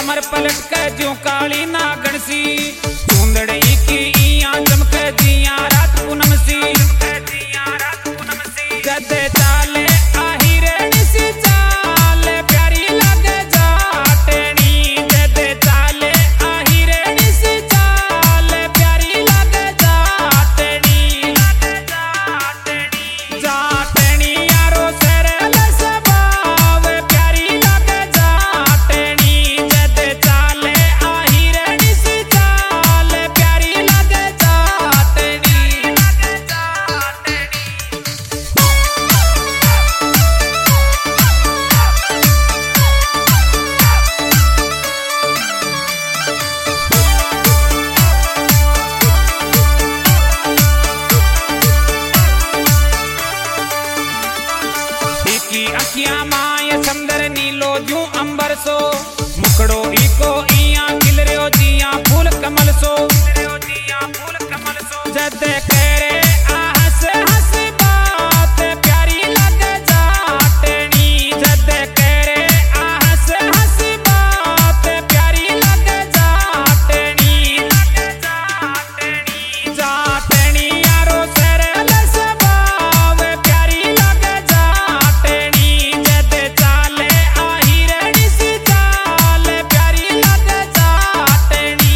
कमर पलट के ज्यों काली नागण सी चूंदड़ी की इया चमके जिया रात पूनम सी जदे चाले आही रेणी सी चाले प्यारी लगे जाटनी जदे चाले आही रेणी सी चाले प्यारी लगे जाटनी जाटनी यारो सरल स्वभाव प्यारी लगे जाटनी जदे चाले आही रेणी सी चाले प्यारी लगे जाटनी की अखियां माय समंदर नीलो जू अंबर सो मुखड़ो इको इया खिल रयो जिया फूल कमल सो जदे करे हंस हंस बात प्यारी लगे जाटनी जदे करे हंस हंस बात प्यारी लगे जाटनी जाटनी यारो सरल स्वभाव प्यारी लगे जाटनी जदे चाले आही रेणी सी चाले प्यारी लगे जाटनी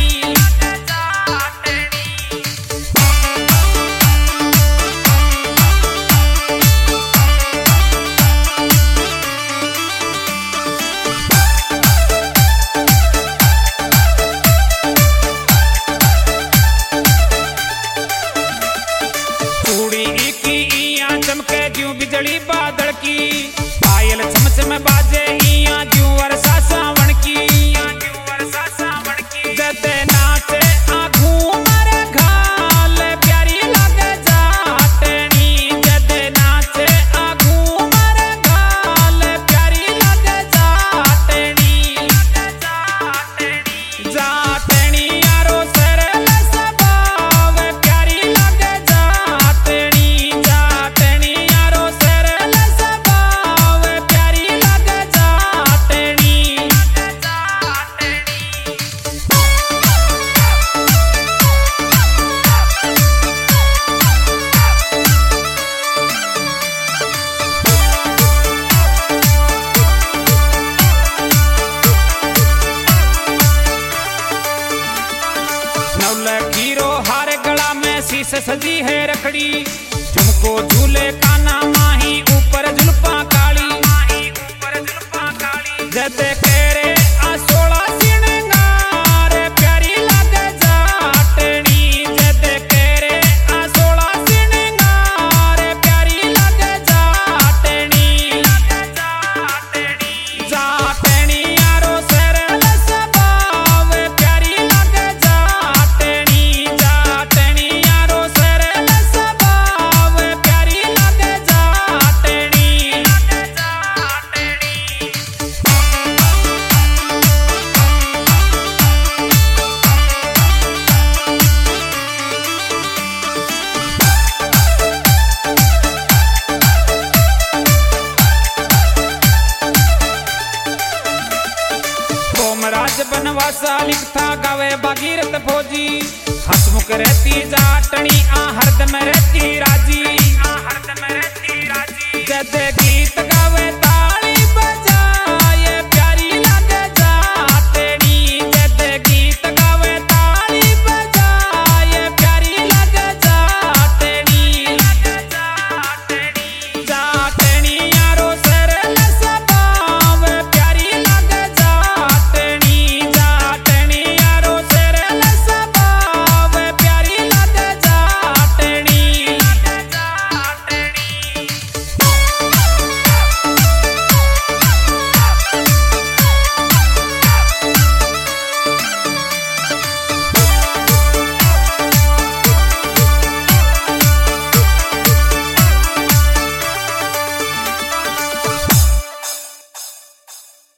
चूड़ी की इया चमके ज्यों बिजली बादल की पायल चमचम बाजे इया ज्यों वर्षा सावन की जदे नाचे घूमर घाल प्यारी लगे जाटनी जदे नाचे घूमर घाल प्यारी लगे जाटनी जाटनी यारो सरल स्वभाव प्यारी लगे जाटनी जाटनी यारो सरल स्वभाव प्यारी लगे जाटनी नवलखीरो हार गला में शीश सजी है रखड़ी झुमको झूले काना माही ऊपर जुल्फा काली जदे करे सोला सिंगार प्यारी लगे जाटनी जदे करे सोला सिंगार प्यारी लगे जाटनी जाटनी यारो सरल स्वभाव प्यारी लगे जाटनी जाटनी यारो सरल स्वभाव प्यारी लगे जाटनी कोमराज बनवासा लिखता गावे भागीरथ फौजी हसमुख रहती जाटनी हरदम रहती राजी जदे की